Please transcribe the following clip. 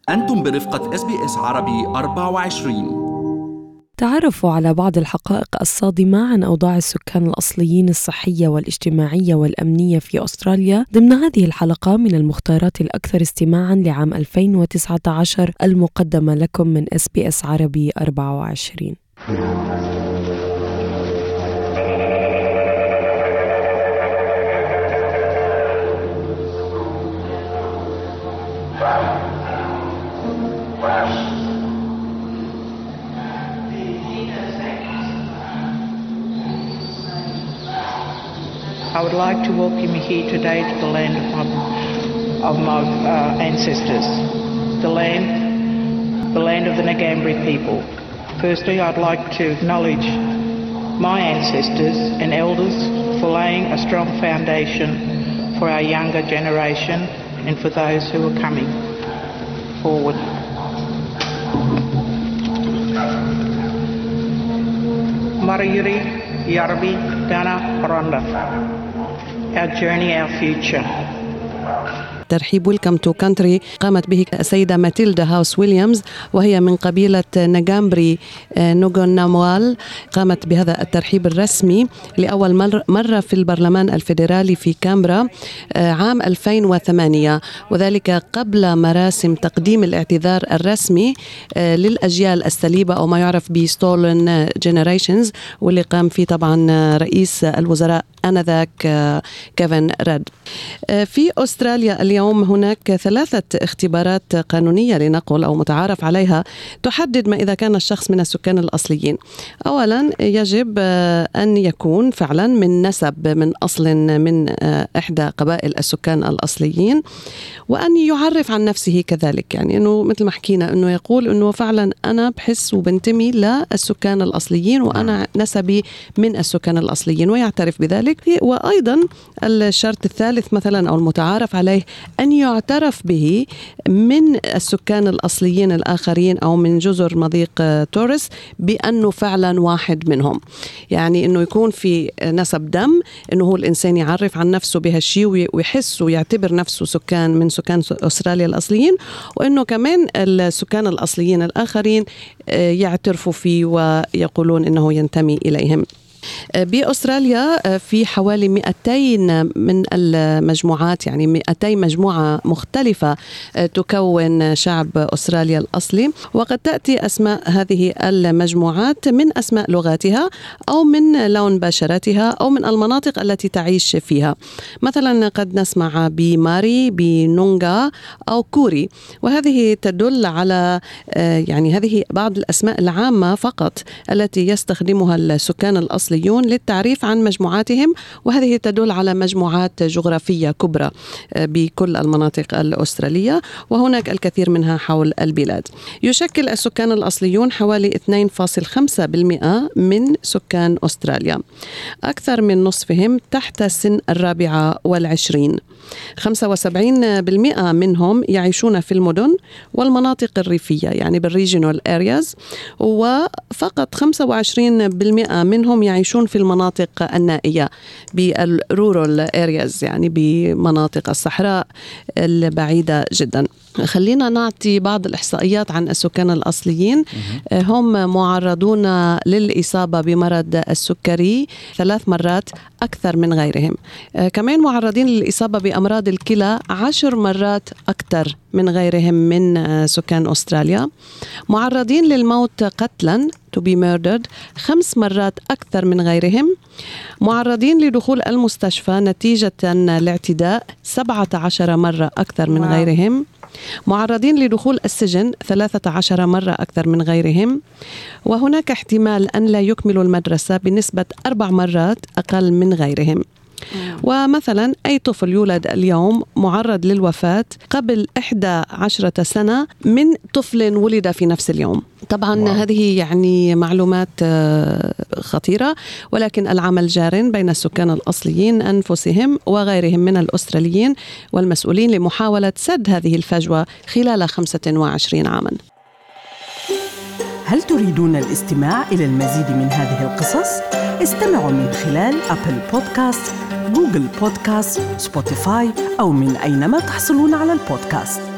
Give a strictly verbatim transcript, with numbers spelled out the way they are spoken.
أنتم برفقة إس بي إس عربي أربعة وعشرين. تعرفوا على بعض الحقائق الصادمة عن أوضاع السكان الأصليين الصحية والاجتماعية والأمنية في أستراليا ضمن هذه الحلقة من المختارات الأكثر استماعاً لعام ألفين وتسعة عشر المقدمة لكم من إس بي إس عربي أربعة وعشرين. I would like to welcome you here today to the land of my, of my uh, ancestors, the land, the land of the Ngambri people. Firstly, I'd like to acknowledge my ancestors and elders for laying a strong foundation for our younger generation and for those who are coming forward. Marayuri, Yarbi, Dana, Rhonda. Our journey, our future. ترحيب ويلكم تو كانتري قامت به السيدة ماتيلدا هاوس ويليامز، وهي من قبيلة نغامبري نوغون ناموال. قامت بهذا الترحيب الرسمي لأول مرة في البرلمان الفيدرالي في كامبرا عام ألفين وثمانية، وذلك قبل مراسم تقديم الاعتذار الرسمي للأجيال السليبة أو ما يعرف ب Stolen Generations، واللي قام فيه طبعا رئيس الوزراء آنذاك كيفن ريد. في أستراليا اليوم هناك ثلاثة اختبارات قانونية لنقل أو متعارف عليها تحدد ما إذا كان الشخص من السكان الأصليين. أولا يجب أن يكون فعلا من نسب من أصل من إحدى قبائل السكان الأصليين، وأن يعرف عن نفسه كذلك، يعني أنه مثل ما حكينا أنه يقول أنه فعلا أنا بحس وبنتمي للسكان الأصليين وأنا نسبي من السكان الأصليين ويعترف بذلك. وأيضا الشرط الثالث مثلا أو المتعارف عليه أن يعترف به من السكان الأصليين الآخرين أو من جزر مضيق توريس بأنه فعلا واحد منهم، يعني أنه يكون في نسب دم، أنه هو الإنسان يعرف عن نفسه بهالشيء ويحس ويعتبر نفسه سكان من سكان أستراليا الأصليين، وأنه كمان السكان الأصليين الآخرين يعترفوا فيه ويقولون أنه ينتمي إليهم. بأستراليا في حوالي مئتين من المجموعات، يعني مئتين مجموعة مختلفة تكون شعب أستراليا الأصلي، وقد تأتي أسماء هذه المجموعات من أسماء لغاتها أو من لون بشرتها أو من المناطق التي تعيش فيها. مثلا قد نسمع بماري، بنونغا أو كوري، وهذه تدل على يعني هذه بعض الأسماء العامة فقط التي يستخدمها السكان الأصلي للتعريف عن مجموعاتهم، وهذه تدل على مجموعات جغرافية كبرى بكل المناطق الأسترالية، وهناك الكثير منها حول البلاد. يشكل السكان الأصليون حوالي اثنين فاصلة خمسة بالمئة من سكان أستراليا، أكثر من نصفهم تحت سن الرابعة والعشرين. خمسة وسبعين بالمئة منهم يعيشون في المدن والمناطق الريفية، يعني بالريجيونال أرياز، وفقط خمسة وعشرين بالمئة منهم يعيشون في المناطق النائية بالرورال أرياز، يعني بمناطق الصحراء البعيدة جدا. خلينا نعطي بعض الإحصائيات عن السكان الأصليين. هم معرضون للإصابة بمرض السكري ثلاث مرات أكثر من غيرهم، كمان معرضين للإصابة بأمراض الكلى عشر مرات أكثر من غيرهم من سكان أستراليا، معرضين للموت قتلا to be murdered خمس مرات أكثر من غيرهم، معرضين لدخول المستشفى نتيجة الاعتداء سبعة عشر مرة أكثر من غيرهم، معرضين لدخول السجن ثلاثة عشر مرة أكثر من غيرهم، وهناك احتمال أن لا يكملوا المدرسة بنسبة أربع مرات أقل من غيرهم. ومثلا أي طفل يولد اليوم معرض للوفاة قبل إحدى عشرة سنة من طفل ولد في نفس اليوم. طبعا واو. هذه يعني معلومات خطيرة، ولكن العمل جار بين السكان الأصليين أنفسهم وغيرهم من الأستراليين والمسؤولين لمحاولة سد هذه الفجوة خلال خمسة وعشرين عاما. هل تريدون الاستماع إلى المزيد من هذه القصص؟ استمعوا من خلال أبل بودكاست، جوجل بودكاست، سبوتيفاي أو من أينما تحصلون على البودكاست.